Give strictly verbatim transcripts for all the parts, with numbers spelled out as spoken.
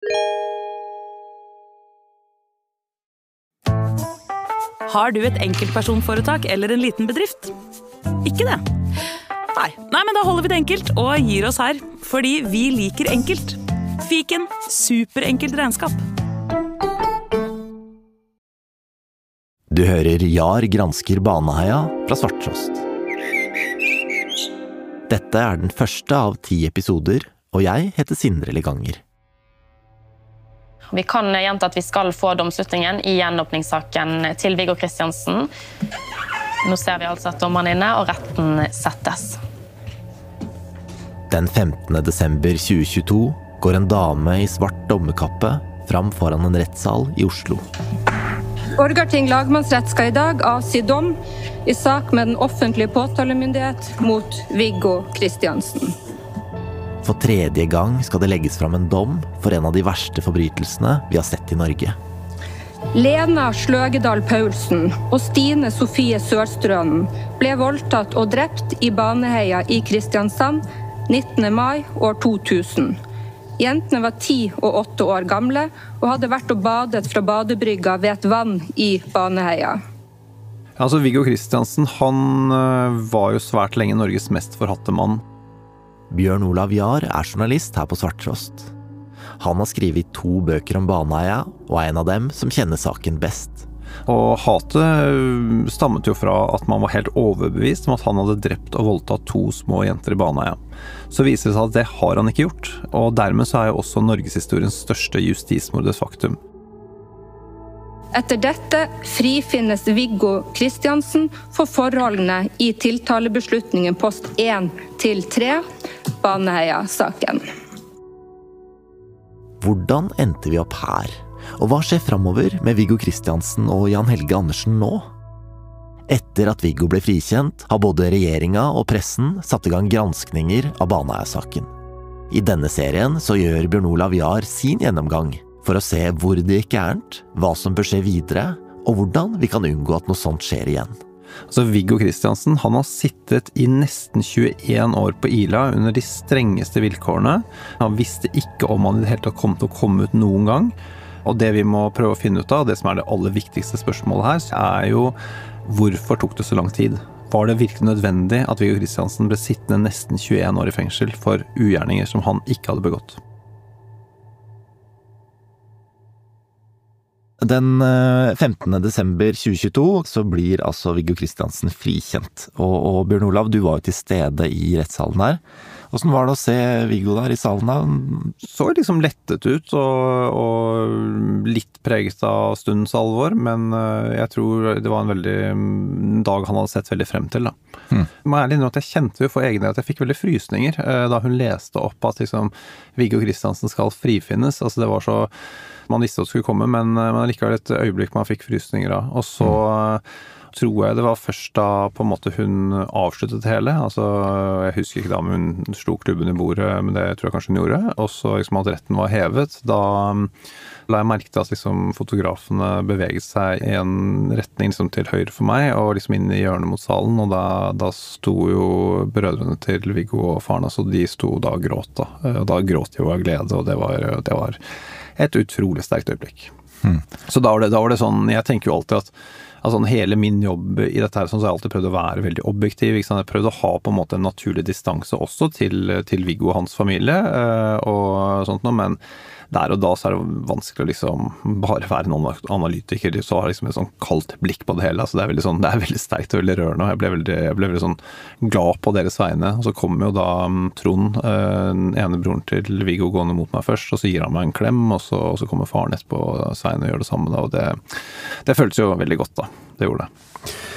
Har du et enkeltpersonforetak eller en liten bedrift? Ikke det? Nei. Nei, men da holder vi det enkelt og gir oss her, fordi vi liker enkelt. Fiken, superenkelt regnskap. Du hører Jar gransker Baneheia fra Svarttrost. Dette er den første av ti episoder, og jeg heter Sindre Leganger. Vi kan gjenta at vi skal få domslutningen i gjenåpningssaken til Viggo Kristiansen. Nå ser vi altså at dommeren er inne, og retten settes. Den femtende desember tjue tjueto går en dame i svart dommerkappe fram foran en rettssal i Oslo. Borgarting lagmannsrett skal i dag avsi dom i sak med den offentlige påtalemyndighet mot Viggo Kristiansen. For tredje gang skal det legges fram en dom for en av de verste forbrytelsene vi har sett i Norge. Lena Sløgedal Paulsen og Stine Sofie Sørstrønen ble voldtatt og drept i Baneheia i Kristiansand nittende mai år to tusen. Jentene var ti og åtte år gamle og hadde vært og badet fra badebrygga ved et vann i Baneheia. Altså, Viggo Kristiansen, han var jo svært lenge Norges mest forhatte mann. Bjørn Olav Jar er journalist her på Svarttrost. Han har skrevet to bøker om Baneheia, og er en av dem som kjenner saken best. Og hatet stammet jo fra at man var helt overbevist om at han hadde drept og voldtatt to små jenter i Baneheia. Så viser det seg at det har han ikke gjort, og dermed så er jo også norgeshistoriens største justismord et faktum. Etter dette frifinnes Viggo Kristiansen for forholdene i tiltalebeslutningen post én til tre, Baneheia-saken. Hvordan endte vi opp her? Og hva skjer fremover med Viggo Kristiansen og Jan Helge Andersen nå? Etter at Viggo ble frikjent, har både regjeringa og pressen satt i gang granskninger av Baneheia-saken. I denne serien så gjør Bjørn Olav Jar sin gjennomgang for å se hvor det gikk gærent, hva som bør skje videre, og hvordan vi kan unngå at noe sånt skjer igjen. Altså, Viggo Kristiansen, han har sittet i nesten tjueen år på Ila under de strengeste vilkårene. Han visste ikke om han i det hele tatt kom til å komme ut noen gang. Og det vi må prøve å finne ut av, det som er det aller viktigste spørsmålet her, er jo hvorfor tok det så lang tid? Var det virkelig nødvendig at Viggo Kristiansen ble sittende nesten tjueen år i fengsel for ugjerninger som han ikke hadde begått? Den femtende desember tjue tjueto så blir altså Viggo Kristiansen frikjent. Og, og Bjørn Olav, du var jo til stede i rettssalen der. Hvordan var det å se Viggo der i salen da? Så liksom lettet ut og, og litt preget av stundens alvor, men jeg tror det var en veldig en dag han hadde sett veldig frem til. Da. Hmm. Jeg må ærlig innrømme at jeg kjente jo for egen del at jeg fikk veldig frysninger da hun leste opp at liksom, Viggo Kristiansen skal frifinnes. Altså det var så... Man visste at det skulle komme, men man likevel et øyeblikk man fikk frysninger av. Og så mm. tror jeg det var først da på en måte hun avsluttet det hele. Altså, jeg husker ikke da, men hun slo klubben i bordet, men det tror jeg kanskje hun gjorde. Og så liksom at retten var hevet, da la jeg merke til at liksom, fotografene beveget seg i en retning liksom, til høyre for meg, og liksom inn i hjørnet mot salen. Og da, da sto jo brødrene til Viggo og faren, altså de sto da og gråt. Da. Og da gråt jo av glede, og det var... Det var et utrolig sterkt øyeblikk. Hmm. Så da var, det, da var det sånn, jeg tenker jo alltid at altså, hele min jobb i dette her, sånn, så har jeg alltid prøvd å være veldig objektiv, ikke sant? Jeg prøvd å ha på en måte en naturlig distanse også til, til Viggo og hans familie, og sånt noe, men der og da så er det vanskelig å liksom bare være en analytiker, så har liksom et sånn kaldt blikk på det hele, altså det er veldig sånn, det er veldig sterkt og veldig rørende, og jeg ble veldig, jeg ble veldig sånn glad på deres vegne, og så kommer jo da Trond, den ene broren til Viggo gående mot meg først, og så gir han meg en klem, og så, og så kommer faren etterpå Svein og gjør det samme da, og det, det føltes jo veldig godt da, det gjorde det.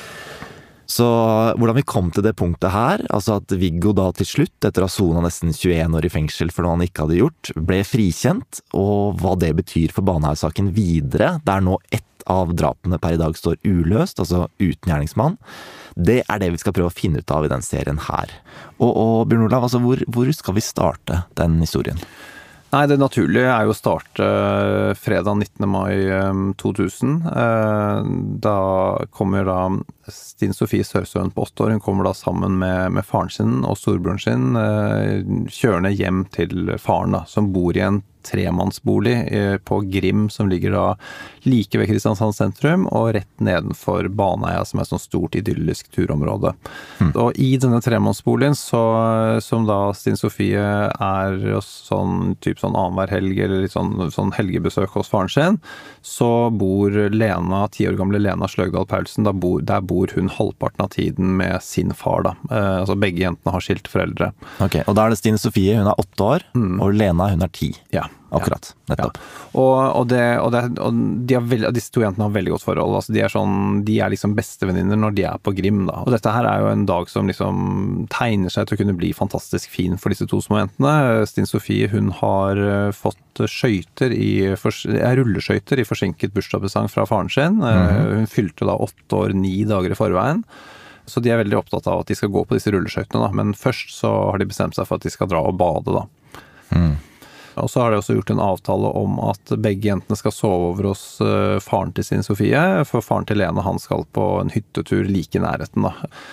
Så hvordan vi kom til det punktet her, altså at Viggo da til slutt, etter å ha sonet nesten tjueen år i fengsel for noe han ikke hadde gjort, ble frikjent, og hva det betyr for Baneheia-saken videre, der nå ett av drapene per i dag står uløst, altså uten gjerningsmann, det er det vi skal prøve å finne ut av i den serien her. Og, og Bjørn Olav, altså hvor, hvor skal vi starte den historien? Nei, det naturlige er jo å starte fredag nittende mai to tusen. Da kommer da Stine Sofie Sørstrønen på åtte år, hun kommer da sammen med, med faren sin og storebroren sin, kjørende hjem til faren da, som bor i en tremannsbolig på Grim, som ligger da like ved Kristiansand sentrum, og rett nedenfor Baneheia, som er et sånt stort idyllisk turområde. Mm. Og i denne tremannsboligen, så, som da Stine Sofie er sånn, typ sånn annenhver helg, eller litt sånn, sånn helgebesøk hos faren sin, så bor Lena, ti år gamle Lena Sløgedal Paulsen, der bor, der bor hun halvparten av tiden med sin far da. Eh, altså begge jentene har skilt foreldre. Ok, og da er det Stine Sofie, hun er åtte år, mm. og Lena, hun er ti. Ja. Akkurat, nettopp. Ja. Og, og, det, og, det, og de veld, disse to jentene har veldig godt forhold. Altså de, er sånn, de er liksom bestevenninner når de er på Grim. Da. Og dette her er jo en dag som liksom tegner seg til å kunne bli fantastisk fin for disse to små jentene. Stine Sofie, hun har fått skøyter i, rulleskøyter i forsinket bursdagspresang fra faren sin. Mm-hmm. Hun fylte da åtte år, ni dager i forveien. Så de er veldig opptatt av at de skal gå på disse rulleskøytene, da. Men først så har de bestemt seg for at de skal dra og bade da. Mm. Og så har de også gjort en avtale om at begge jentene skal sove over hos faren til Stine Sofie, for faren til Lena, han skal på en hyttetur like i nærheten da.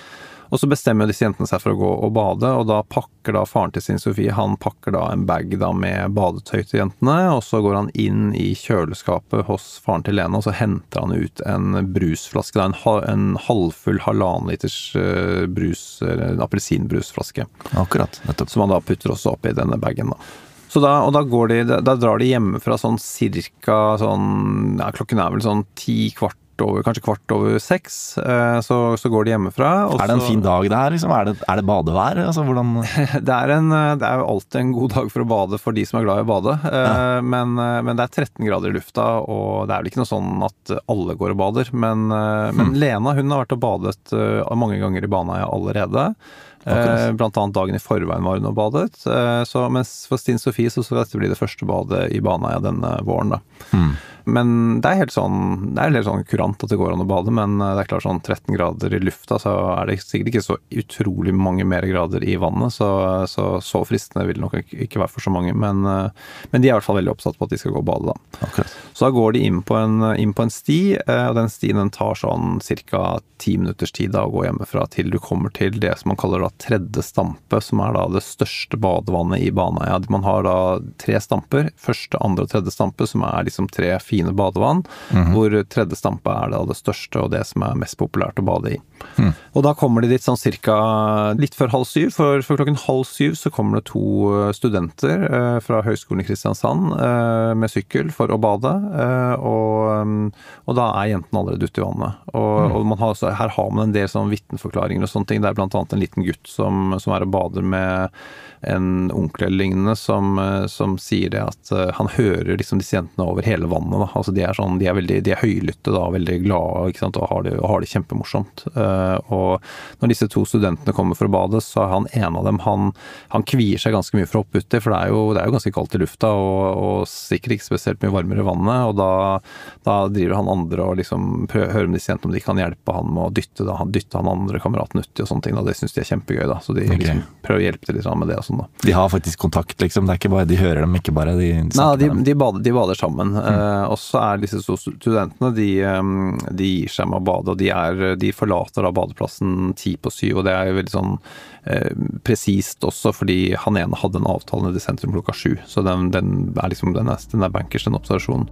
Og så bestemmer disse jentene seg for å gå og bade, og da pakker da faren til Stine Sofie, han pakker da en bag da med badetøy til jentene, og så går han inn i kjøleskapet hos faren til Lena, og så henter han ut en brusflaske, da, en, en halvfull halvannen liters brus, en appelsinbrusflaske. Akkurat, nettopp. Som han da putter også opp i denne bagen da. Så da, og da, går de, da drar de hjemmefra sånn cirka sånn, ja, klokken er vel sånn ti kvart over, kanskje kvart over seks, så, så går de hjemmefra. Og er det en så, fin dag det her, liksom? Er det, er det badevær? Altså, hvordan... det, er en, det er jo alltid en god dag for å bade for de som er glad i å bade, ja. men, men det er tretten grader i lufta, og det er vel ikke noe sånn at alle går og bader, men, hmm. men Lena, hun har vært og badet mange ganger i Baneheia allerede. Eh, blant annet dagen i forveien var hun og badet, eh, så, mens for Stine Sofie så skal dette bli det første badet i Baneheia denne våren da. Mm. Men det er helt sånn, det er helt sånn kurant at det går an å bade, men det er klart sånn tretten grader i lufta, så er det sikkert ikke så utrolig mange mer grader i vannet, så så, så fristende vil det nok ikke være for så mange, men, men de er i hvert fall veldig oppsatt på at de skal gå og bade da. Okay. Så da går de inn på en, inn på en sti, og den stien den tar sånn cirka ti minutters tid da å gå hjemmefra til du kommer til det som man kaller da tredje stampe, som er da det største badevannet i Baneheia. Man har da tre stamper, første, andre og tredje stampe, som er liksom tre fine badevann, mm-hmm. hvor tredje stampe er da det største og det som er mest populært å bade i. Mm. Og da kommer de dit sånn cirka litt før halv syv, for, for klokken halv syv så kommer det to studenter eh, fra Høgskolen i Kristiansand eh, med sykkel for å bade, eh, og, og da er jentene allerede ute i vannet. Og, mm. og man har, så, her har man en del sånn vitneforklaringer og sånne ting. Det er blant annet en liten gutt som, som er og bader med en onkel eller lignende som, som sier det at uh, han hører liksom disse jentene over hele vannet da. Altså de er sånn, de er veldig, de er høylytte da, veldig glade, ikke sant, og har det, og har det kjempemorsomt. Uh, og når disse to studentene kommer for å bade, så er han en av dem, han, han kvier seg ganske mye for å hoppe uti, for det er, jo, det er jo ganske kaldt i lufta, og, og sikkert ikke spesielt mye varmere i vannet, og da, da driver han andre og liksom prøver å høre med disse jentene om de kan hjelpe han med å dytte, da, han dytte han andre kameraten uti og sånne ting, da. Det synes de er kjempegøy da, så de okay. liksom prøver å hjelpe til litt med det og sånn. Da. De har faktisk kontakt, liksom. Det er ikke bare de hører dem, ikke bare de Nei, de, de, bader, de bader sammen. Mm. Uh, og så er disse studentene, de, um, de gir seg med å bade, og de, er, de forlater da badeplassen ti på syv, og det er jo veldig sånn uh, presist også, fordi han ene hadde en avtale nede i sentrum klokka sju, så den, den er liksom den er, den er bankers, den observasjonen.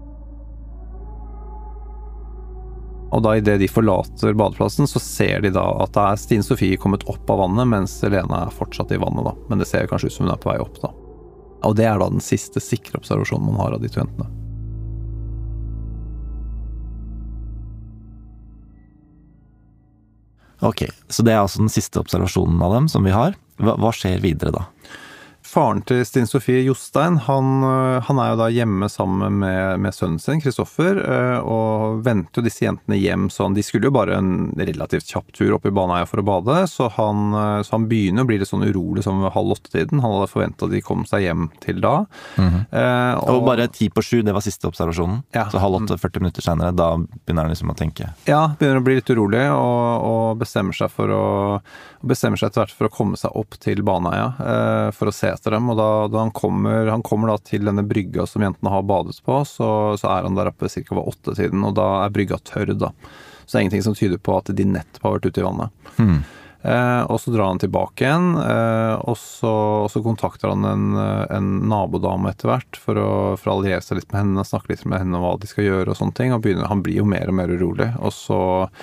Og da i det de forlater badeplassen, så ser de da at det er Stine Sofie kommet opp av vannet, mens Lena er fortsatt i vannet da. Men det ser kanskje ut som hun er på vei opp da. Og det er da den siste sikre observasjonen man har av de to jentene. Ok, så det er altså den siste observasjonen av dem som vi har. Hva, hva skjer videre da? Faren til Stine Sofie, Jostein, han, han er jo da hjemme sammen med, med sønnen sin, Kristoffer, og venter jo disse jentene hjem sånn. De skulle jo bare en relativt kjapp tur opp i Baneheia for å bade, så han, så han begynner å bli litt sånn urolig som ved halv åtte-tiden. Han hadde forventet at de kom seg hjem til da. Mm-hmm. eh, og, og bare ti på sju, det var siste observasjonen. Ja. Så halv åtte, førti minutter senere, da begynner han liksom å tenke. Ja, begynner å bli litt urolig, og, og bestemmer seg for å bestemmer seg etter hvert for å komme seg opp til Baneheia eh, for å se etter dem, og da, da han kommer han kommer da til denne brygga som jentene har badet på, så, så er han der oppe cirka ved åtte-tiden, og da er brygga tørr da. Så det er ingenting som tyder på at de nettopp har vært ute i vannet. Hmm. Eh, og så drar han tilbake igjen, eh, og, så, og så kontakter han en, en nabodame etter hvert for å, for å alliere seg litt med henne, snakke litt med henne om hva de skal gjøre og sånne ting, og begynner, han blir jo mer og mer urolig. Og så,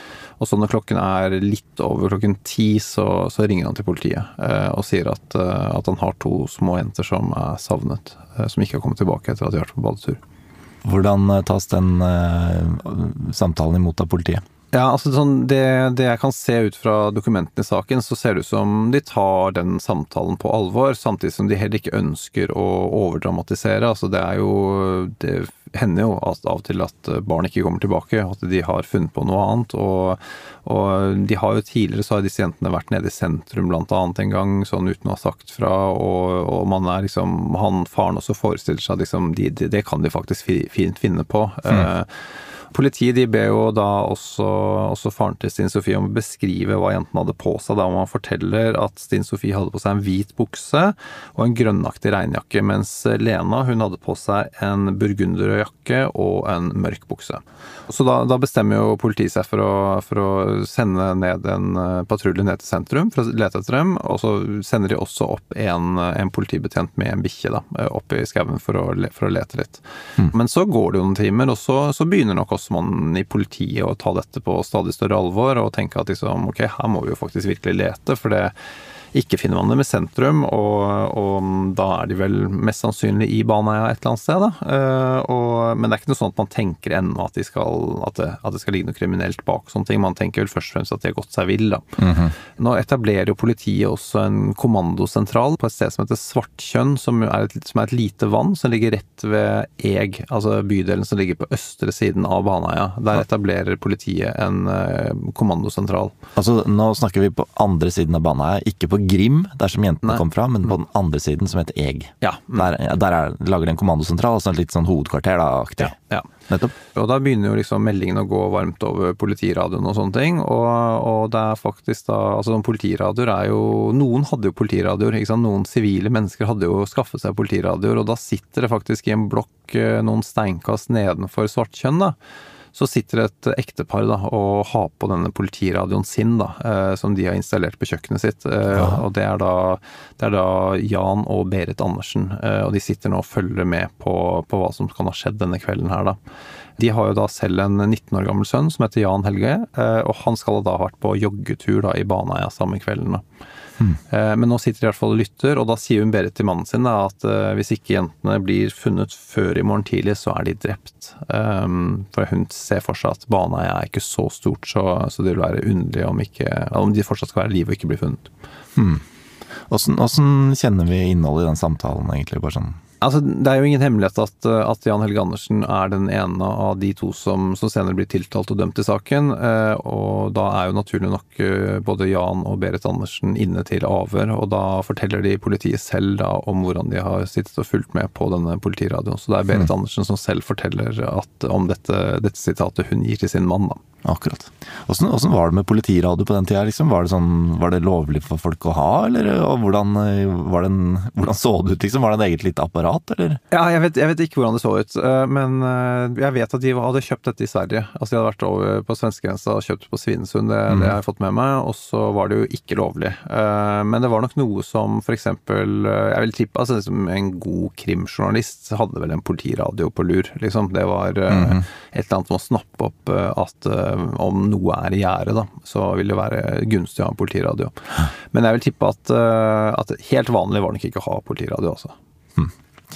og så når klokken er litt over klokken ti, så, så ringer han til politiet eh, og sier at, at han har to små jenter som er savnet, eh, som ikke har kommet tilbake etter at de har vært på badetur. Hvordan tas den eh, samtalen imot av politiet? Ja, altså sånn, det, det jeg kan se ut fra dokumentene i saken, så ser det ut som de tar den samtalen på alvor, samtidig som de heller ikke ønsker å overdramatisere. Altså det er jo, det hender jo at, av og til at barn ikke kommer tilbake, at de har funnet på noe annet, og, og de har jo tidligere, så har disse jentene vært nede i sentrum blant annet en gang, sånn uten å ha sagt fra, og, og man er liksom, han faren også forestiller seg, liksom, de, de, det kan de faktisk fint finne på. Mm. Eh, Politiet de ber jo da også, også faren til Stine Sofie om å beskrive hva jenten hadde på seg, da man forteller at Stine Sofie hadde på seg en hvit bukse og en grønnaktig regnjakke, mens Lena hun hadde på seg en burgunderjakke og en mørk bukse. Så da, da bestemmer jo politiet seg for å, for å sende ned en patrulje ned til sentrum for å lete etter dem, og så sender de også opp en, en politibetjent med en bikkje da, opp i skauen for, for å lete litt. Mm. Men så går det jo noen timer, og så, så begynner nok også man i politiet å ta dette på stadig større alvor og tenke at liksom, ok, her må vi jo faktisk virkelig lete, for det ikke finner man dem i sentrum, og, og da er de vel mest sannsynlig i Baneheia et eller annet sted. Da. Uh, og, men det er ikke noe sånn at man tenker ennå at, de skal, at, det, at det skal ligge noe kriminelt bak sånne ting. Man tenker vel først og fremst at de har gått seg vill. Da. Mm-hmm. Nå etablerer jo politiet også en kommandosentral på et sted som heter Svartkjønn, som er et, som er et lite vann som ligger rett ved Eg, altså bydelen som ligger på østre siden av Baneheia. Der etablerer politiet en uh, kommandosentral. Altså nå snakker vi på andre siden av Baneheia, ikke på Grim, der som jentene Nei. kom fra, men på den andre siden som heter Eg. Ja. Der, der er, lager de en kommandosentral, altså et litt sånn hovedkvarter da, aktig. Ja, ja. Nettopp. Og da begynner jo liksom meldingen å gå varmt over politiradioen og sånne ting, og, og det er faktisk da, altså politiradioer er jo, noen hadde jo politiradioer, ikke sant? Noen sivile mennesker hadde jo skaffet seg politiradioer, og da sitter det faktisk i en blokk noen steinkast nedenfor Svartkjønn da, så sitter et ektepar da, og har på denne politiradioen sin da, eh, som de har installert på kjøkkenet sitt. Eh, ja. Og det er, da, det er da Jan og Berit Andersen, eh, og de sitter nå og følger med på, på hva som kan ha skjedd denne kvelden her da. De har jo da selv en nitten år gammel sønn som heter Jan Helge, eh, og han skal da ha vært på joggetur da, i Baneheia samme kvelden da. Hmm. Men nå sitter de i hvert fall og lytter, og da sier hun Berit til mannen sin da, at uh, hvis ikke jentene blir funnet før i morgen tidlig, så er de drept. Um, for hun ser for seg at Baneheia er ikke så stort, så, så det vil være underlig om, ikke, om de fortsatt skal være i liv og ikke bli funnet. Hmm. Hvordan, hvordan kjenner vi innholdet i den samtalen egentlig? Bare sånn? Altså, det er jo ingen hemmelighet at, at Jan Helge Andersen er den ene av de to som, som senere blir tiltalt og dømt i saken, eh, og da er jo naturlig nok eh, både Jan og Berit Andersen inne til avhør, og da forteller de politiet selv da om hvordan de har sittet og fulgt med på denne politiradioen. Så det er Berit mm. Andersen som selv forteller at, om dette, dette sitatet hun gir til sin mann da. Akkurat. Hvordan, hvordan var det med politiradio på den tida? Liksom? Var det sånn, var det lovlig for folk å ha, eller og hvordan, var det en, hvordan så det ut? Liksom? Var det en eget lite apparat, eller? Ja, jeg vet, jeg vet ikke hvordan det så ut, men jeg vet at de hadde kjøpt dette i Sverige. Altså de hadde vært over på svenskegrensa og kjøpt på Svinesund, det, mm. det har jeg fått med meg, og så var det jo ikke lovlig. Men det var nok noe som for eksempel, jeg vil tippe, altså liksom en god krimjournalist hadde vel en politiradio på lur, liksom. Det var mm. et eller annet med å snappe opp at om noe er i gjære da, så vil det være gunstig å ha en politiradio. Men jeg vil tippe at, at helt vanlig var det ikke å ha politiradio også. Hmm.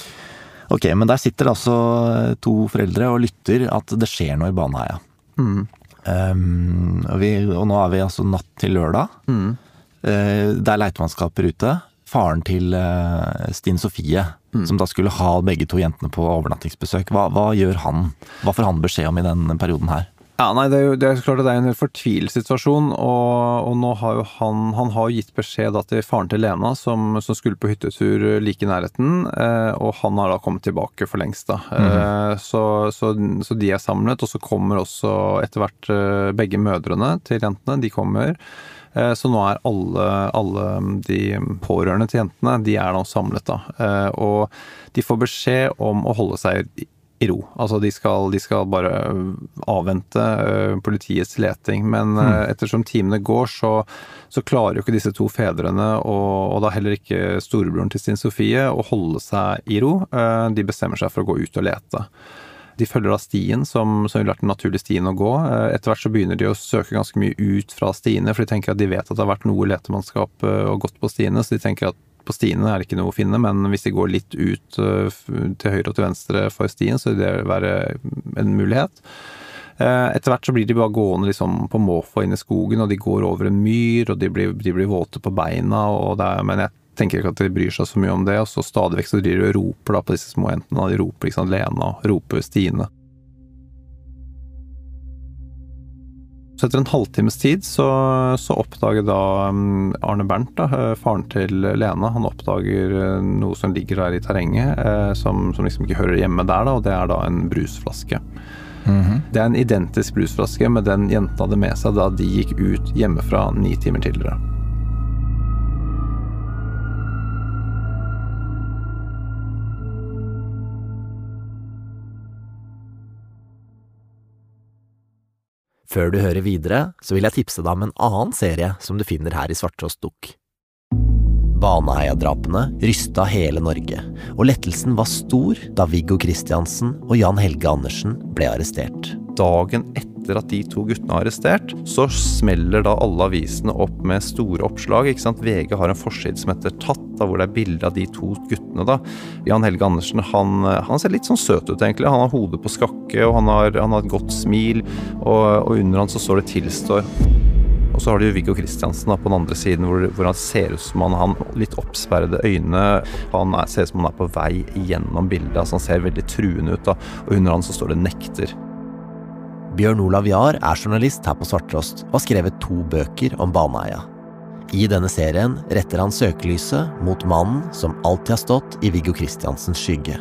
Ok, men der sitter altså to foreldre og lytter at det skjer noe i Baneheia. Mm. Um, og, vi, og nå er vi altså natt til lørdag. Mm. Uh, det er leitmannskaper ute. Faren til uh, Stine Sofie, mm. som da skulle ha begge to jentene på overnattingsbesøk. Hva, hva gjør han? Hva får han beskjed om i den perioden her? Ja, nei, det er jo det er klart at det er en helt fortvilet situasjon, og, og nå har jo han, han har gitt beskjed da til faren til Lena, som, som skulle på hyttetur like i nærheten, eh, og han har da kommet tilbake for lengst da. Mm. Eh, så, så, så de er samlet, og så kommer også etter hvert eh, begge mødrene til jentene, de kommer. Eh, så nå er alle, alle de pårørende til jentene, de er nå samlet da, eh, og de får beskjed om å holde seg i ro. Altså de skal, de skal bare avvente uh, politiets leting, men uh, ettersom timene går, så, så klarer jo ikke disse to fedrene, og, og da heller ikke storebroren til Stine Sofie, å holde seg i ro. Uh, de bestemmer seg for å gå ut og lete. De følger da stien, som, som ville vært den naturlige stien å gå. Uh, etter hvert så begynner de å søke ganske mye ut fra stiene, for de tenker at de vet at det har vært noe letemannskap uh, og gått på stiene, så de tenker at på stiene er det ikke noe å finne, men hvis de går litt ut uh, til høyre og til venstre for stien, så vil det være en mulighet. Uh, etter hvert så blir de bare gående liksom, på måfå inn i skogen, og de går over en myr, og de blir, de blir våte på beina, og det er, men jeg tenker ikke at de bryr seg så mye om det, og så stadig vekk så driver de og roper da, på disse små jentene, de roper liksom Lena, og roper Stine. Så etter en halvtimes tid så, så oppdager da Arne Bernt, da, faren til Lena, han oppdager noe som ligger der i terrenget, som, som liksom ikke hører hjemme der, da, og det er da en brusflaske. Mm-hmm. Det er en identisk brusflaske med den jenta hadde med seg da de gikk ut hjemmefra ni timer tidligere. Før du hører videre, så vil jeg tipse deg om en annen serie som du finner her i Svarttrost Dukk. Baneheia-drapene rystet hele Norge, og lettelsen var stor da Viggo Kristiansen og Jan Helge Andersen ble arrestert. Dagen etter at de to guttene er arrestert, så smeller da alle avisene opp med store oppslag, ikke sant? V G har en forside som heter Tatt, da, hvor det er bilder av de to guttene da. Jan Helge Andersen, han, han ser litt sånn søt ut egentlig, han har hodet på skakke, og han har, han har et godt smil, og, og under han så står det tilstår. Og så har du Viggo Kristiansen da, på den andre siden, hvor, hvor han ser ut som han har litt oppsperrede øyne. Han er, ser ut som han er på vei gjennom bildet, altså han ser veldig truende ut da, og under han så står det nekter. Bjørn Olav Jahr er journalist her på Svarttrost og har skrevet to bøker om Baneheia. I denne serien retter han søkelyset mot mannen som alltid har stått i Viggo Kristiansens skygge.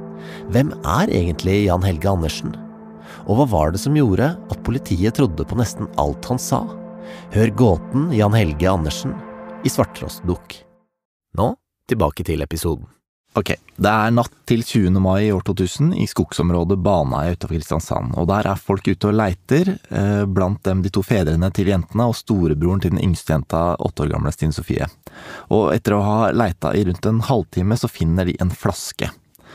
Hvem er egentlig Jan Helge Andersen? Og hva var det som gjorde at politiet trodde på nesten alt han sa? Hør gåten Jan Helge Andersen i Svarttrost Dukk. Nå tilbake til episoden. Ok, det er natt til tjuende mai i år to tusen i skogsområdet Baneheia utenfor Kristiansand, og der er folk ute og leiter, eh, blant dem de to fedrene til jentene og storebroren til den yngste jenta, åtte år gamle Stine Sofie. Og etter å ha leita i rundt en halvtime så finner de en flaske.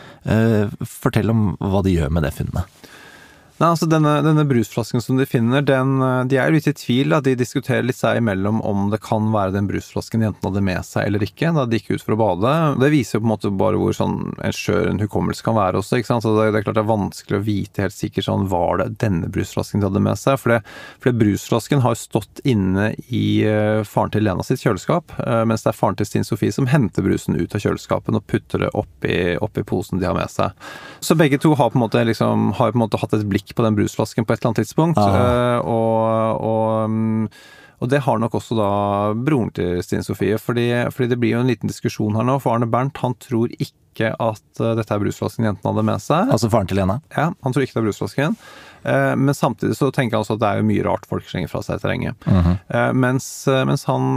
Eh, fortell om hva de gjør med det funnet. Nei, altså denne, denne brusflasken som de finner, den, de er jo litt i tvil, da. De diskuterer litt seg imellom om det kan være den brusflasken jentene hadde med seg eller ikke, da de gikk ut for å bade. Det viser jo på en måte bare hvor sånn en skjør en hukommelse kan være også, ikke sant? Så det, det er klart det er vanskelig å vite helt sikkert sånn, var det denne brusflasken de hadde med seg? For, det, for det brusflasken har jo stått inne i uh, faren til Lena sitt kjøleskap, uh, mens det er faren til Stine Sofie som henter brusen ut av kjøleskapet og putter det oppi, oppi posen de har med seg. Så begge to har på en måte, liksom, har på en måte hatt et blikk på den brusflasken på et eller annet tidspunkt, uh, og, og, og det har nok også da broren til Stine Sofie, fordi, fordi det blir jo en liten diskusjon her nå, for Arne Bernt, han tror ikke at uh, dette er brusflasken jentene hadde med seg. Altså faren til Lena? Ja, han tror ikke det er brusflasken. Uh, men samtidig så tenker han også at det er jo mye rart folk slenger fra seg i terrenget. Uh-huh. Uh, mens, uh, mens han,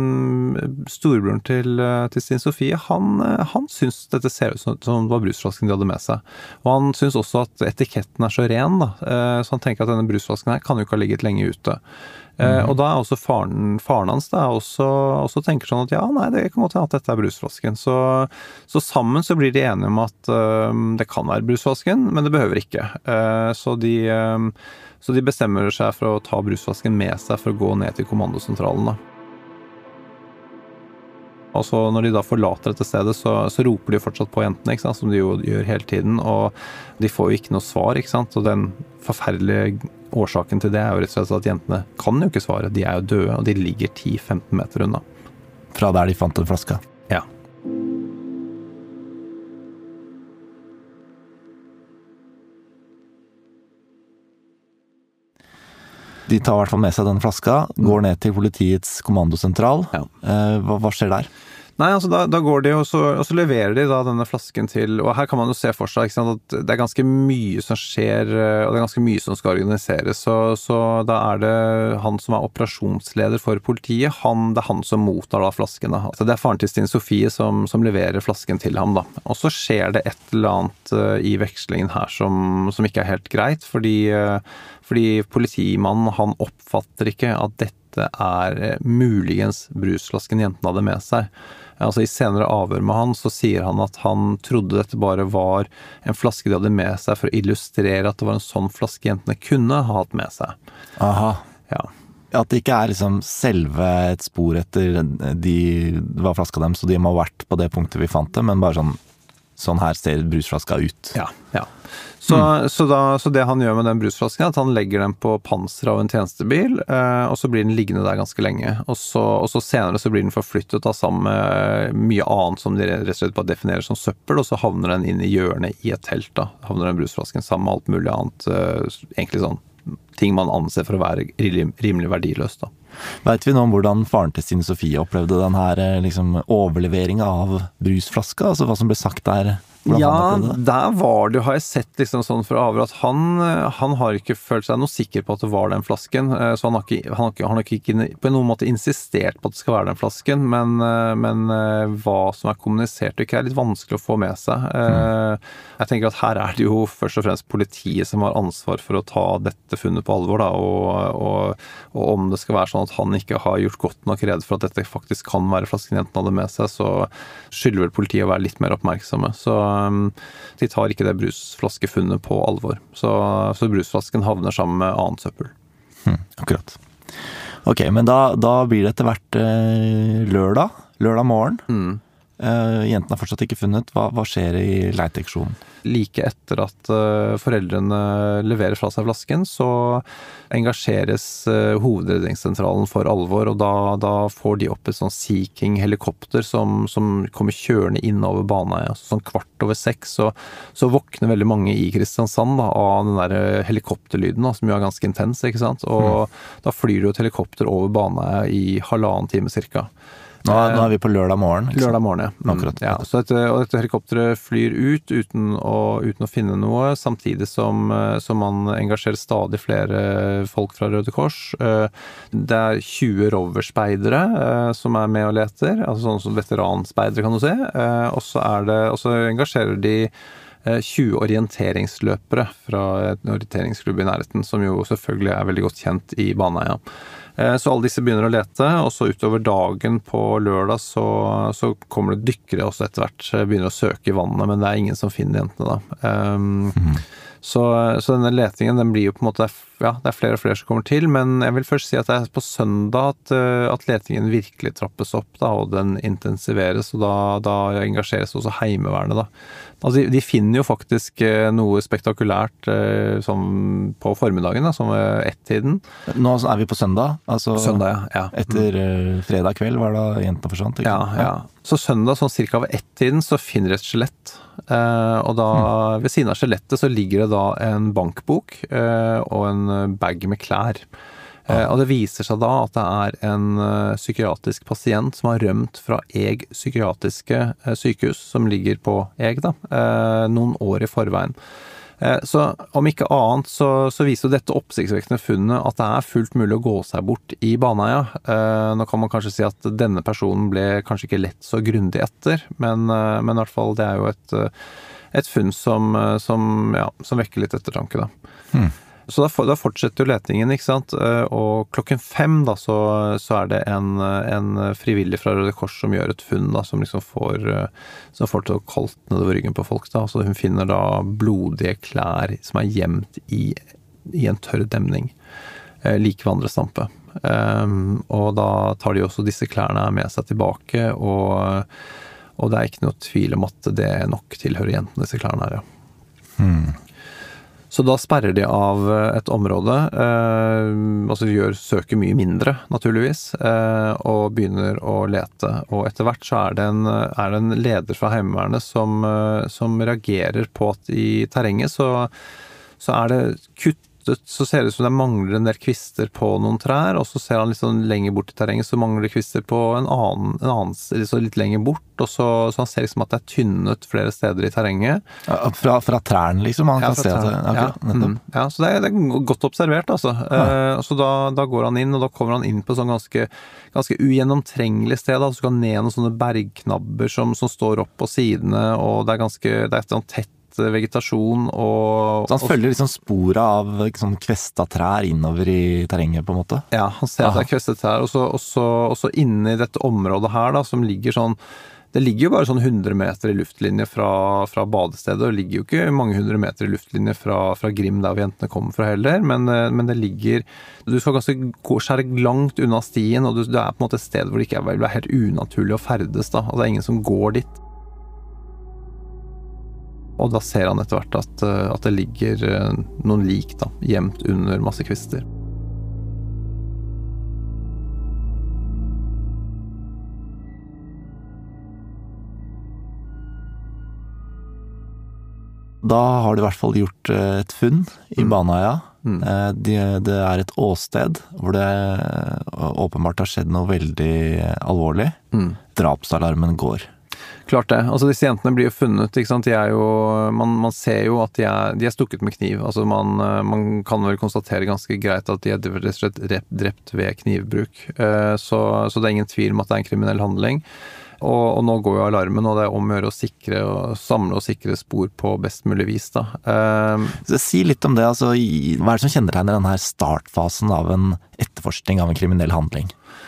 um, storebroren til, uh, til Stine Sofie, han, uh, han synes dette ser ut som, som det var brusflasken de hadde med seg. Og han synes også at etiketten er så ren, da. Uh, så han tenker at denne brusflasken her kan jo ikke ha ligget lenge ute. Uh, og da er også faren, faren hans da, også, også tenker sånn at ja, nei, det kan godt hende at dette er brusflasken. Så, så sammen så blir de enige om at uh, det kan være brusflasken, men det behøver ikke. Uh, så, de, uh, så de bestemmer seg for å ta brusflasken med seg for å gå ned til kommandosentralen da. Og så når de da forlater dette stedet, så, så roper de fortsatt på jentene, ikke sant, som de jo gjør hele tiden, og de får jo ikke noe svar, ikke sant, og den forferdelige årsaken til det er jo rett og slett at jentene kan jo ikke svare, de er jo døde, og de ligger ti til femten meter unna. Fra der de fant den flaska? Ja. De tar i hvert fall med seg den flaska, går ned til politiets kommandosentral. Ja. Hva, hva skjer der? Nei, altså da, da går de, og så, og så leverer de da denne flasken til, og her kan man jo se for seg, ikke sant, at det er ganske mye som skjer, og det er ganske mye som skal organiseres, så, så da er det han som er operasjonsleder for politiet, han, det er han som mottar da flaskene. Altså det er faren til Stine Sofie som, som leverer flasken til ham da. Og så skjer det et eller annet i vekslingen her som, som ikke er helt greit, fordi, fordi politimannen, han oppfatter ikke at dette er muligens brusflasken jenten hadde med seg. Altså I senere avhør med han så sier han at han trodde dette bare var en flaske de hadde med seg for å illustrere at det var en sånn flaske jentene kunne ha hatt med seg. Aha. Ja. At det ikke er liksom selve et spor etter de, det var flaska dem, så de må ha vært på det punktet vi fant det, men bare sånn, sånn her ser brusflaska ut. Ja, ja. Så, mm. så, da, så det han gjør med den brusflasken er at han legger den på panseret av en tjenestebil, eh, og så blir den liggende der ganske lenge. Og så, og så senere så blir den forflyttet da, sammen med mye annet som de rett og slett bare definerer som søppel, og så havner den inn i hjørnet i et telt. Da. Havner den brusflasken sammen med alt mulig annet, eh, egentlig sånn ting man anser for å være rimelig verdiløst. Da. Vet vi nå om hvordan faren til Stine Sofie opplevde den her liksom, overleveringen av brusflaska, altså hva som ble sagt der? Ja, der var det, har jeg sett liksom sånn for avhør at han, han har ikke følt seg noe sikker på at det var den flasken, så han har ikke, han har ikke, han har ikke på noen måte insistert på at det skal være den flasken, men, men hva som er kommunisert ikke er litt vanskelig å få med seg. Mm. Jeg tenker at her er det jo først og fremst politiet som har ansvar for å ta dette funnet på alvor, da, og, og, og om det skal være sånn at han ikke har gjort godt nok redd for at dette faktisk kan være flasken jenten hadde med seg, så skylder vel politiet å være litt mer oppmerksomme. Så de tar ikke det brusflaskefunnet på alvor. Så, så brusflasken havner sammen med annet søppel. Hmm, akkurat. Ok, men da, da blir det etter hvert eh, lørdag, lørdag morgen. Mm. Eh, jentene har fortsatt ikke funnet. Hva, hva skjer i leiteaksjonen? Like etter at uh, foreldrene leverer fra seg flasken, så engasjeres uh, hovedredningssentralen for alvor, og da, da får de opp et sånn Sea King-helikopter som, som kommer kjørende inn over Baneheia. Altså, sånn kvart over seks, så, så våkner veldig mange i Kristiansand da, av den der helikopterlyden, da, som jo er ganske intens, ikke sant? Og mm. da flyr jo et helikopter over Baneheia i halvannen time cirka. Nå, nå er vi på lørdag morgen. Lørdag morgen, ja. Mm, Akkurat. ja. Så dette, og dette helikopteret flyr ut uten å, uten å finne noe, samtidig som, som man engasjerer stadig flere folk fra Røde Kors. Det er tjue roverspeidere som er med og leter, altså sånn som veteranspeidere kan du se. Og så er det, og så engasjerer de tjue orienteringsløpere fra en orienteringsklubb i nærheten, som jo selvfølgelig er veldig godt kjent i Baneheia. Så alle disse begynner å lete, og så utover dagen på lørdag så, så kommer det dykkere også etter hvert, begynner å søke i vannet, men det er ingen som finner jentene da. Um, mm. så, så denne letingen, den blir jo på en måte, ja, det er flere og flere som kommer til, men jeg vil først si at det er på søndag at, at letingen virkelig trappes opp da, og den intensiveres, og da, da engasjeres også heimevernet da. Altså, de, de finner jo faktisk noe spektakulært eh, som på formiddagen, da, som ett-tiden. Nå er vi på søndag, altså søndag, ja. Ja. Etter uh, fredag kveld var da jentene forsvant. Ja, ja. Så søndag, sånn cirka ved ett-tiden, så finner de et skjelett. Eh, og da, mm. ved siden av skjelettet så ligger det da en bankbok eh, og en bag med klær. Eh, og det viser seg da at det er en uh, psykiatrisk pasient som har rømt fra Eg psykiatriske uh, sykehus, som ligger på Eg da, uh, noen år i forveien. Uh, så om ikke annet så, så viser jo dette oppsiktsvekkende funnet at det er fullt mulig å gå seg bort i Baneheia. Uh, nå kan man kanskje si at denne personen ble kanskje ikke lett så grundig etter, men, uh, men i hvert fall det er jo et, uh, et funn som, uh, som, ja, som vekker litt ettertanke da. Hmm. Så da, da fortsetter jo letingen, ikke sant? Og klokken fem da, så, så er det en, en frivillig fra Røde Kors som gjør et funn da, som liksom får, som får til å koldt nedover ryggen på folk da. Så hun finner da blodige klær som er gjemt i, i en tørr demning, like ved andre stampe. Um, og da tar de også disse klærne med seg tilbake, og, og det er ikke noe tvil om at det nok tilhører jentene, disse klærne her, ja. Hmm. Så da sperrer de av et område, eh, altså de gjør søker mye mindre, naturligvis, eh, og begynner å lete. Og etter hvert så er det en, er det en leder fra heimevernet som, som reagerer på at i terrenget så, så er det kutt rottet, så ser det ut som det mangler en del kvister på noen trær, og så ser han litt sånn lenger bort i terrenget, så mangler det kvister på en annen, en annen liksom litt lenger bort, og så, så han ser liksom at det er tynnet flere steder i terrenget. Ja, fra, fra trærne liksom, han ja, kan se at det, ja, mm, ja, så det er, det er godt observert, altså. Ja. Uh, så da, da går han inn, og da kommer han inn på sånn ganske, ganske ugjennomtrengelig sted, da. Så skal han ned noen sånne bergknabber som, som står opp på sidene, og det er ganske, det er et sånn tett vegetasjon og... Så han følger liksom sporet av liksom kvesta trær innover i terrenget på en måte? Ja, han ser at det er kvesta trær, og så, og så, og så inne i dette området her da, som ligger sånn, det ligger jo bare sånn hundre meter i luftlinje fra, fra badestedet, og det ligger jo ikke mange hundre meter i luftlinje fra, fra Grim der hvor jentene kommer fra heller, men, men det ligger, du skal ganske gå skjære langt unna stien, og du, det er på en måte et sted hvor det ikke er, det er helt unaturlig å ferdes da, og det er ingen som går dit. Og da ser han etter hvert at, at det ligger noen lik da, gjemt under masse kvister. Da har de i hvert fall gjort et funn i Baneheia. Mm. Det, det er et åsted hvor det åpenbart har skjedd noe veldig alvorlig. Mm. Drapsalarmen går. Klart det. Altså disse jentene blir jo funnet, ikke sant? De er jo, man, man ser jo at de er, de er stukket med kniv. Altså man, man kan vel konstatere ganske greit at de er rett og slett drept ved knivbruk. Så, så det er ingen tvil om at det er en kriminell handling. Og, og nå går jo alarmen, og det er om å gjøre å sikre og samle og sikre spor på best mulig vis da. Um, så si litt om det, altså, hva er det som kjennetegner denne her startfasen av en etterforskning av en kriminell handling?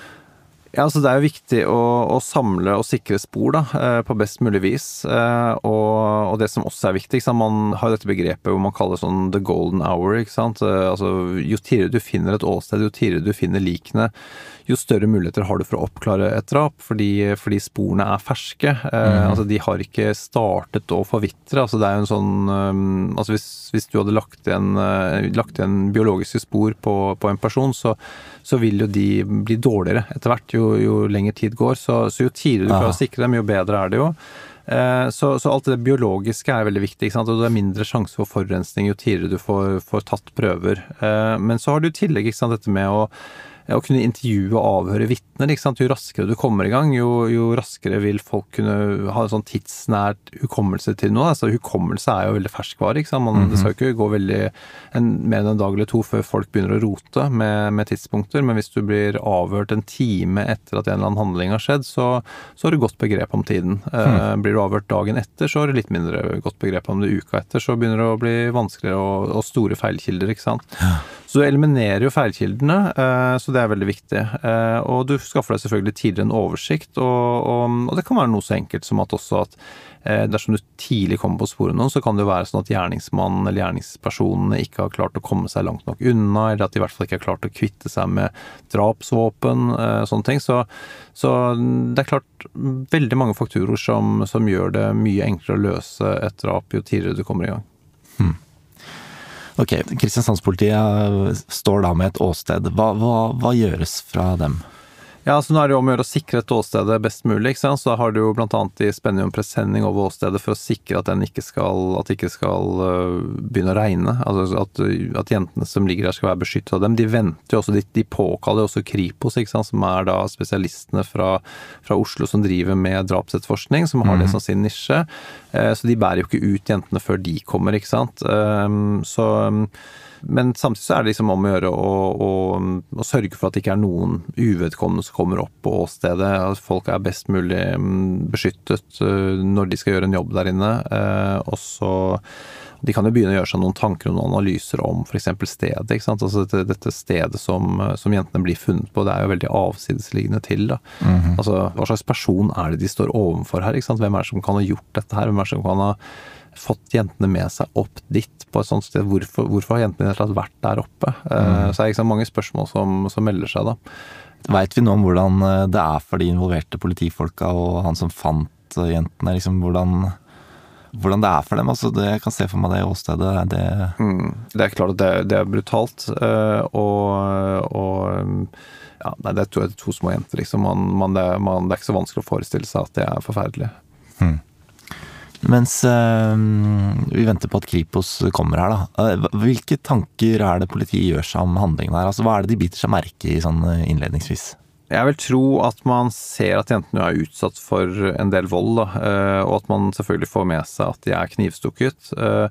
Ja, altså det er jo viktig å, å samle og sikre spor da, eh, på best mulig vis, eh, og, og det som også er viktig, ikke sant? Man har jo dette begrepet hvor man kaller sånn the golden hour, ikke sant? Eh, altså, jo tidligere du finner et åsted, jo tidligere du finner likene, jo større muligheter har du for å oppklare et drap, fordi, fordi sporene er ferske. Eh, mm. Altså de har ikke startet å forvitre, altså det er jo en sånn, um, altså hvis, hvis du hadde lagt igjen, uh, lagt igjen biologiske spor på, på en person, så, så vil jo de bli dårligere etter hvert, jo, jo lengre tid går, så, så jo tidligere du klarer å sikre dem, jo bedre er det jo. Eh, så, så alt det biologiske er veldig viktig, ikke sant? Og det er mindre sjanse for forurensning jo tidligere du får, får tatt prøver. Eh, men så har du i tillegg, ikke sant, dette med å å kunne intervjue og avhøre vittner, ikke sant? Jo raskere du kommer i gang, jo, jo raskere vil folk kunne ha en sånn tidsnært hukommelse til noe. Altså hukommelse er jo veldig ferskvare, ikke sant? Man, mm-hmm. Det skal jo ikke gå veldig en, mer enn en dag eller to før folk begynner å rote med, med tidspunkter, men hvis du blir avhørt en time etter at en eller annen handling har skjedd, så, så har du godt begrep om tiden. Mm. Eh, blir du avhørt dagen etter, så har du litt mindre godt begrep om det. Uka etter, så begynner det å bli vanskeligere og, og store feilkilder, ikke sant? Ja. Så du eliminerer jo feilkildene, så det er veldig viktig. Og du skaffer deg selvfølgelig tidligere en oversikt, og, og, og det kan være noe så enkelt som at også at dersom du tidlig kommer på sporet noen, så kan det jo være sånn at gjerningsmannen eller gjerningspersonene ikke har klart å komme seg langt nok unna, eller at de i hvert fall ikke har klart å kvitte seg med drapsvåpen, sånne ting. Så, så det er klart veldig mange faktorer som, som gjør det mye enklere å løse et drap jo tidligere du kommer i gang. Hmm. Ok, Kristiansandspolitiet står da med et åsted. Hva, hva, hva gjøres fra dem? Ja, så nå er det jo om å gjøre å sikre et åstedet best mulig, ikke sant? Så da har du jo blant annet i spenning om presenning over åstedet for å sikre at den ikke skal, at det ikke skal uh, begynne å regne, altså at, at jentene som ligger der skal være beskyttet av dem. De venter jo også, de, de påkaller jo også Kripos, ikke sant? Som er da spesialistene fra, fra Oslo som driver med drapsetterforskning, som har mm. det som sin nisje. Uh, så de bærer jo ikke ut jentene før de kommer, ikke sant? Um, så... Um, Men samtidig så er det liksom om å gjøre å, å, å sørge for at det ikke er noen uvedkommende som kommer opp på åstedet. At folk er best mulig beskyttet når de skal gjøre en jobb der inne. Og så de kan jo begynne å gjøre seg noen tanker og noen analyser om for eksempel stedet, ikke sant? Altså dette, dette stedet som, som jentene blir funnet på, det er jo veldig avsidesliggende til da. Mm-hmm. Altså hva slags person er det de står overfor her, ikke sant? Hvem er det som kan ha gjort dette her? Hvem er det som kan ha fått jentene med seg opp dit på et sånt sted? Hvorfor, hvorfor har jentene rett og slett vært der oppe? Mm. Så er det liksom mange spørsmål som, som melder seg da. Vet vi nå om hvordan det er for de involverte politifolka og han som fant jentene, liksom hvordan, hvordan det er for dem? Altså det, jeg kan se for meg det åstedet. Det, mm. det er klart at det, det er brutalt, og, og ja, nei, det er to, to små jenter liksom. Man, man, det, man, det er ikke så vanskelig å forestille seg at det er forferdelig. Mm. Mens øh, vi venter på at Kripos kommer her da, hvilke tanker er det politiet gjør seg om handlingen her? Altså, hva er det de biter seg merke i sånn innledningsvis? Jeg vil tro at man ser at jentene er utsatt for en del vold, da, og at man selvfølgelig får med seg at de er knivstukket.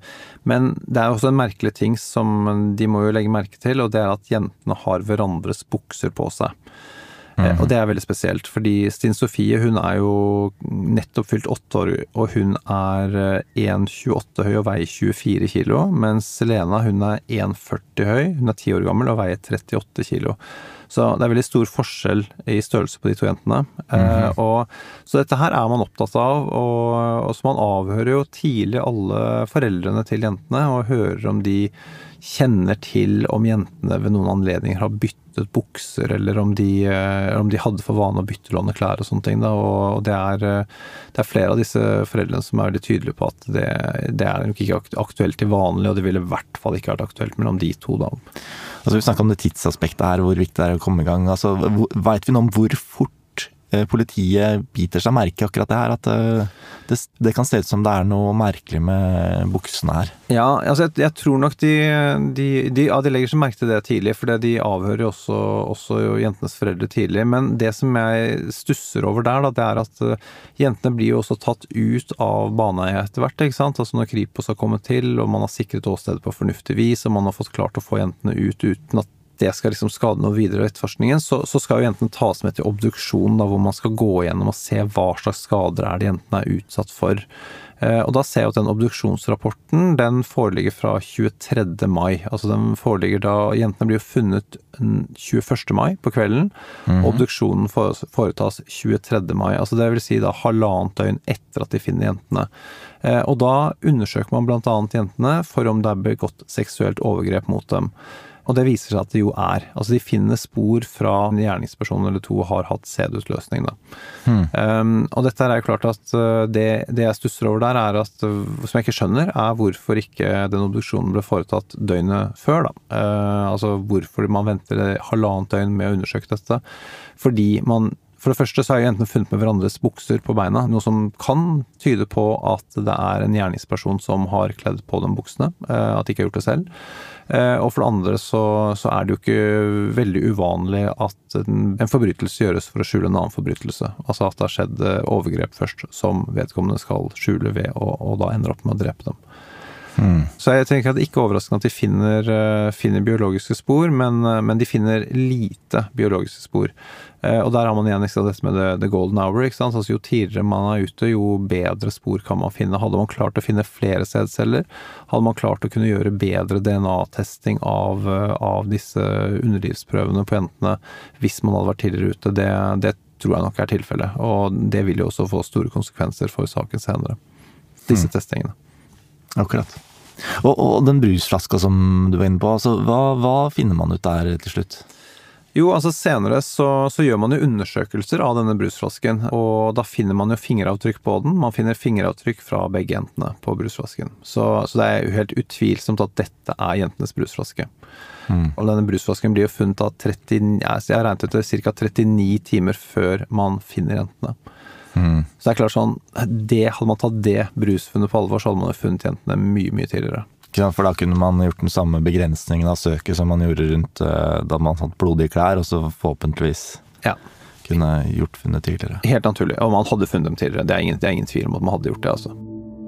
Men det er også en merkelig ting som de må jo legge merke til, og det er at jentene har hverandres bukser på seg. Mm. Og det er veldig spesielt, fordi Stine Sofie, hun er jo nettopp fylt åtte år, og hun er en komma tjueåtte høy og veier tjuefire kilo, mens Lena, hun er en komma førti høy, hun er ti år gammel og veier trettiåtte kilo. Så det er veldig stor forskjell i størrelse på de to jentene. Mm. Eh, og, så dette her er man opptatt av, og, og så man avhører jo tidlig alle foreldrene til jentene, og hører om de kjenner til om jentene ved noen anledninger har byttet bukser, eller om de, om de hadde for vane å bytte låne klær og sånne ting. Da. Og det er, det er flere av disse foreldrene som er veldig tydelige på at det, det er nok ikke aktuelt til vanlig, og det ville i hvert fall ikke vært aktuelt mellom de to da. Altså, vi snakker om det tidsaspektet her, hvor viktig det er å komme i gang. Altså, vet vi noe om hvor fort politiet biter seg merke akkurat det her, at det, det kan se ut som det er noe merkelig med buksene her? Ja, altså jeg, jeg tror nok de, de, de, ja, de legger seg merke til det tidlig, for de avhører også, også jentenes foreldre tidlig, men det som jeg stusser over der, da, det er at jentene blir jo også tatt ut av Baneheia etter hvert, ikke sant? Altså når Kripos har kommet til, og man har sikret åstedet på fornuftig vis, og man har fått klart å få jentene ut uten at det skal liksom skade noe videre i etterforskningen, så, så skal jo jentene tas med til obduksjon, da, hvor man skal gå igjennom og se hva slags skader er det jentene er utsatt for. Eh, og da ser jeg at den obduksjonsrapporten, den foreligger fra tjuetredje mai. Altså den foreligger da, jentene blir jo funnet tjueførste mai på kvelden, mm-hmm. Obduksjonen foretas tjuetredje mai, altså det vil si da halvannet døgn etter at de finner jentene. Eh, og da undersøker man blant annet jentene for om det er begått seksuelt overgrep mot dem. Og det viser seg at det jo er. Altså de finner spor fra en gjerningsperson eller to har hatt sædutløsning da. Hmm. Um, og dette er jo klart at det, det jeg stusser over der er at, som jeg ikke skjønner, er hvorfor ikke den obduksjonen ble foretatt døgnet før da. Uh, altså hvorfor man venter halvannet døgn med å undersøke dette. Fordi man For det første så har jeg enten funnet med hverandres bukser på beina, noe som kan tyde på at det er en gjerningsperson som har kledd på de buksene, at de ikke har gjort det selv. Og for det andre så, så er det jo ikke veldig uvanlig at en, en forbrytelse gjøres for å skjule en annen forbrytelse. Altså at det har skjedd overgrep først som vedkommende skal skjule ved, og, og da ender opp med å drepe dem. Mm. Så jeg tenker at det ikke er overraskende at de finner, finner biologiske spor, men, men de finner lite biologiske spor. Og der har man igjen ikke sant, dette med the, the golden hour, ikke sant? Altså, jo tidligere man er ute, jo bedre spor kan man finne. Hadde man klart å finne flere sædceller, hadde man klart å kunne gjøre bedre D N A-testing av, av disse underlivsprøvene på jentene hvis man hadde vært tidligere ute. Det, det tror jeg nok er tilfellet, og det vil jo også få store konsekvenser for saken senere. Disse mm. testingene. Akkurat. Og, og den brusflaska som du var inne på, altså, hva, hva finner man ut der til slutt? Jo, altså senere så, så gjør man jo undersøkelser av denne brusflasken, og da finner man jo fingeravtrykk på den. Man finner fingeravtrykk fra begge jentene på brusflasken. Så, så det er jo helt utvilsomt at dette er jentenes brusflaske. Mm. Og denne brusflasken blir jo funnet av tretti, jeg har regnet ut ca. trettioni timer før man finner jentene. Mm. Så det er klart sånn, det, hadde man tatt det brusfunnet på alvor, så hadde man jo funnet jentene mye, mye tidligere. For da kunne man gjort den samme begrensningen av søket som man gjorde rundt da man hadde blodige klær, og så forhåpentligvis ja. Kunne gjort funnet tidligere. Helt naturlig, og man hadde funnet dem tidligere. Det er ingen, det er ingen tvil om at man hadde gjort det, altså.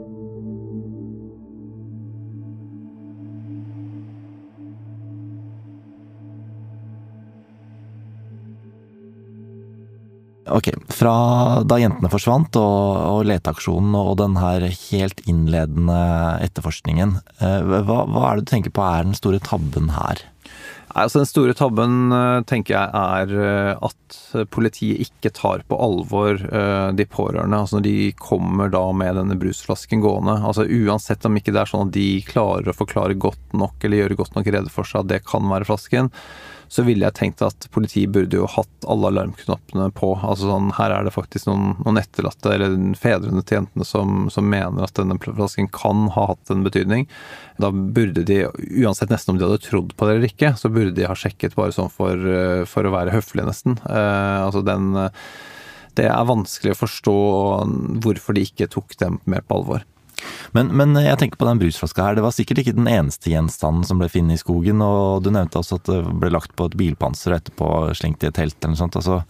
Ok, fra da jentene forsvant og, og leteaksjonen og den her helt innledende etterforskningen, hva, hva er det du tenker på er den store tabben her? Altså den store tabben tenker jeg er at politiet ikke tar på alvor de pårørende, altså når de kommer da med denne brusflasken gående. Altså uansett om ikke det er sånn at de klarer å forklare godt nok eller gjøre godt nok rede for seg at det kan være flasken, så ville jeg tenkt at politiet burde jo hatt alle alarmknappene på. Altså sånn, her er det faktisk noen, noen etterlatte, eller fedrene til jentene som, som mener at denne flasken kan ha hatt en betydning. Da burde de, uansett nesten om de hadde trodd på det eller ikke, så burde de ha sjekket bare sånn for, for å være høflig nesten. Eh, altså den, det er vanskelig å forstå hvorfor de ikke tok dem mer på alvor. Men, men jeg tenker på den brusflaska her, det var sikkert ikke den eneste gjenstanden som ble finnet i skogen, og du nevnte også at det ble lagt på et bilpanser og etterpå slengt i et telt eller noe sånt. Altså,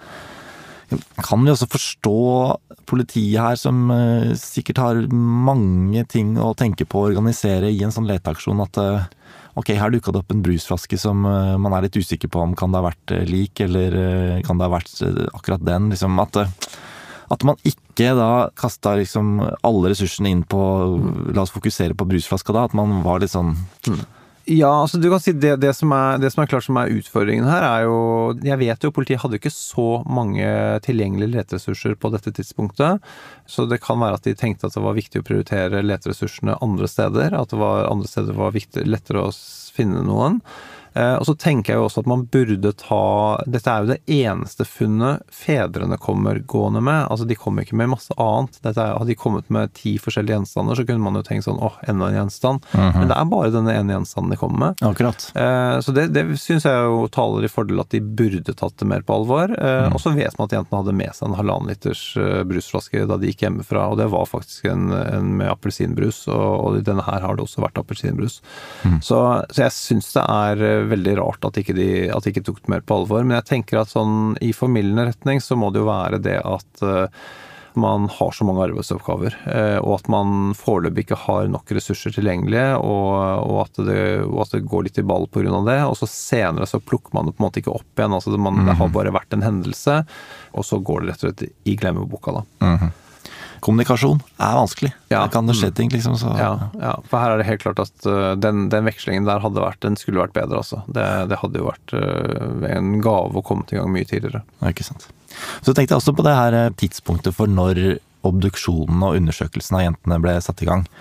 kan vi også forstå politiet her som uh, sikkert har mange ting å tenke på å organisere i en sånn leteaksjon, at uh, ok, her dukket det opp en brusflaske som uh, man er litt usikker på om kan det ha vært uh, lik, eller uh, kan det ha vært uh, akkurat den, liksom at uh, At man ikke da kastet liksom alle ressursene inn på, la oss fokusere på brusflaska da, at man var litt sånn... Hmm. Ja, altså du kan si det, det, som er, det som er klart som er utfordringen her er jo, jeg vet jo politiet hadde ikke så mange tilgjengelige leteressurser på dette tidspunktet, så det kan være at de tenkte at det var viktig å prioritere leteressursene andre steder, at det var andre steder var viktig, lettere å finne noen. Eh, og så tenker jeg jo også at man burde ta, dette er jo det eneste funnet fedrene kommer gående med, altså de kommer ikke med masse annet, dette er, hadde de kommet med ti forskjellige gjenstander, så kunne man jo tenke sånn, åh, enda en gjenstand, mm-hmm. men det er bare denne ene gjenstanden de kommer med. Akkurat. Eh, så det, det synes jeg jo taler i fordel at de burde tatt det mer på alvor, eh, mm. og så vet man at jentene hadde med seg en halvannen liters uh, brusflaske da de gikk hjemmefra, og det var faktisk en, en med appelsinbrus, og, og denne her har det også vært appelsinbrus. Mm. Så, så jeg synes det er veldig rart at ikke de at ikke tok det mer på alvor, men jeg tenker at sånn i formildende retning så må det jo være det at uh, man har så mange arbeidsoppgaver, uh, og at man foreløpig ikke har nok ressurser tilgjengelige, og, og, at det, og at det går litt i ball på grunn av det, og så senere så plukker man det på en måte ikke opp igjen, altså det, man, mm-hmm. det har bare vært en hendelse, og så går det rett og slett i glemmeboka da. Mm-hmm. Kommunikasjon er vanskelig. Ja. Det kan det skje ting, liksom. Så. Ja, ja, for her er det helt klart at uh, den, den vekslingen der hadde vært, den skulle vært bedre, altså. Det, det hadde jo vært uh, en gave å komme til gang mye tidligere. Ja, ikke sant. Så tenkte jeg også på det her tidspunktet for når obduksjonen og undersøkelsen av jentene ble satt i gang.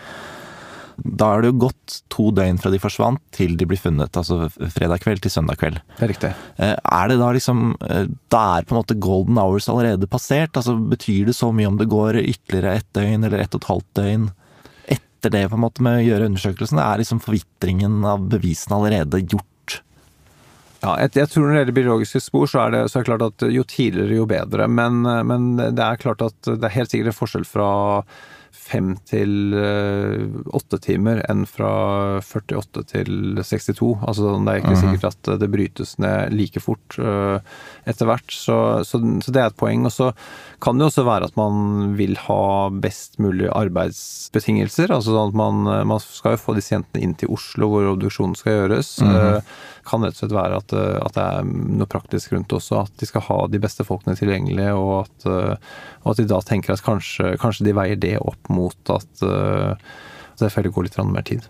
Da er det jo gått to døgn fra de forsvant til de blir funnet, altså fredag kveld til søndag kveld. Det er riktig. Er det da liksom, da er på en måte golden hours allerede passert? Altså betyr det så mye om det går ytterligere ett døgn eller ett og et halvt døgn etter det på en måte med å gjøre undersøkelsen? Er liksom forvitringen av bevisene allerede gjort? Ja, jeg, jeg tror når det gjelder biologiske spor, så er det, så er det klart at jo tidligere jo bedre, men, men det er klart at det er helt sikkert en forskjell fra fem til åtte timer enn fra førtiåtte til sekstito. Altså det er ikke sikkert at det brytes ned like fort etter hvert, så, så, så det er et poeng. Og så kan det også være at man vil ha best mulig arbeidsbetingelser, altså sånn at man, man skal jo få disse jentene inn til Oslo hvor obduksjonen skal gjøres. Mm-hmm. Kan rett og slett være at, at det er noe praktisk rundt også, at de skal ha de beste folkene tilgjengelige, og at, og at de da tenker at kanskje, kanskje de veier det opp mot at uh, det selvfølgelig går litt mer tid.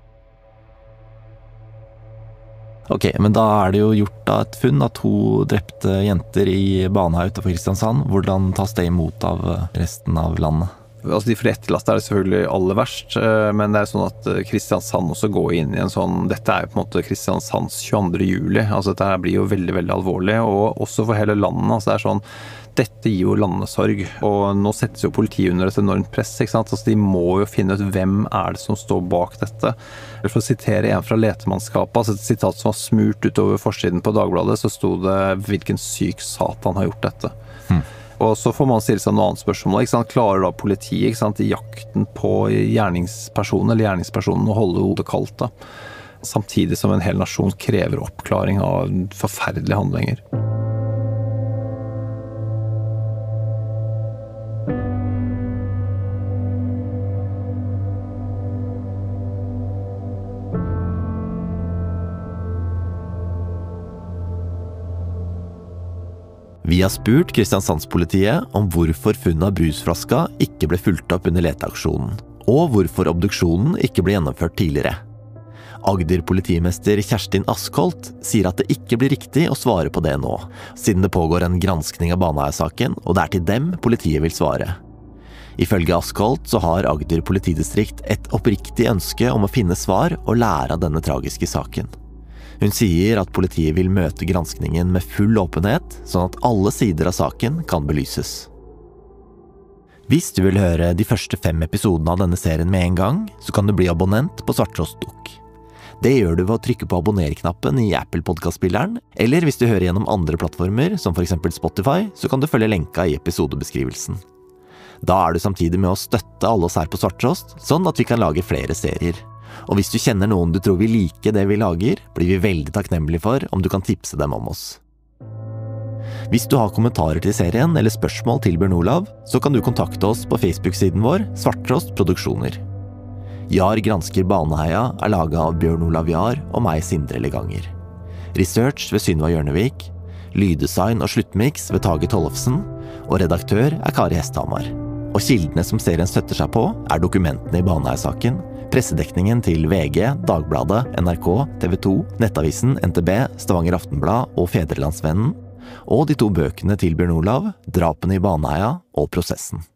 Ok, men da er det jo gjort da et funn av to drepte jenter i Baneheia utenfor Kristiansand. Hvordan tas det imot av resten av landet? Altså de for etterlatte er det selvfølgelig aller verst, men det er sånn at Kristiansand også går inn i en sånn, dette er jo på en måte Kristiansands tjueandre juli, altså dette blir jo veldig, veldig alvorlig, og også for hele landet, altså det er sånn, dette gir jo landesorg, og nå settes jo politiet under et enormt press, ikke sant? Altså de må jo finne ut hvem er det som står bak dette. For å sitere en fra letemannskapet, altså et sitat som var smurt utover forsiden på Dagbladet, så sto det hvilken syk satan har gjort dette. Hmm. Og så får man stille seg noe annet spørsmål, ikke sant? Klarer da politiet, ikke sant, i jakten på gjerningspersonen eller gjerningspersonen å holde hodet kaldt da, samtidig som en hel nasjon krever oppklaring av forferdelige handlinger. Vi har spurt Kristiansandspolitiet om hvorfor funnet av brusflaska ikke ble fulgt opp under leteaksjonen, og hvorfor obduksjonen ikke ble gjennomført tidligere. Agder-politimester Kjerstin Askholt sier at det ikke blir riktig å svare på det nå, siden det pågår en granskning av Baneheia-saken, og det er til dem politiet vil svare. Ifølge Askholt så har Agder politidistrikt et oppriktig ønske om å finne svar og lære av denne tragiske saken. Hun sier at politiet vil møte granskningen med full åpenhet, sånn at alle sider av saken kan belyses. Hvis du vil høre de første fem episodene av denne serien med en gang, så kan du bli abonnent på Svarttrost Dukk. Det gjør du ved å trykke på abonner-knappen i Apple Podcast-spilleren, eller hvis du hører gjennom andre plattformer, som for eksempel Spotify, så kan du følge lenka i episodebeskrivelsen. Da er du samtidig med å støtte alle oss her på Svarttrost, sånn at vi kan lage flere serier. Og hvis du kjenner noen du tror vil like det vi lager, blir vi veldig takknemlige for om du kan tipse dem om oss. Hvis du har kommentarer til serien eller spørsmål til Bjørn Olav, så kan du kontakte oss på Facebook-siden vår Svarttrost Produksjoner. Jar gransker Baneheia er laget av Bjørn Olav Jar og meg, Sindre Leganger. Research ved Synva Hjørnevik, lyddesign og sluttmix ved Tage Tollefsen, og redaktør er Kari Hesthamar. Og kildene som serien støtter seg på, er dokumentene i Baneheia-saken, pressedekningen til V G, Dagbladet, N R K, T V to, Nettavisen, N T B, Stavanger Aftenblad og Fedrelandsvennen, og de to bøkene til Bjørn Olav, Drapene i Baneheia og Prosessen.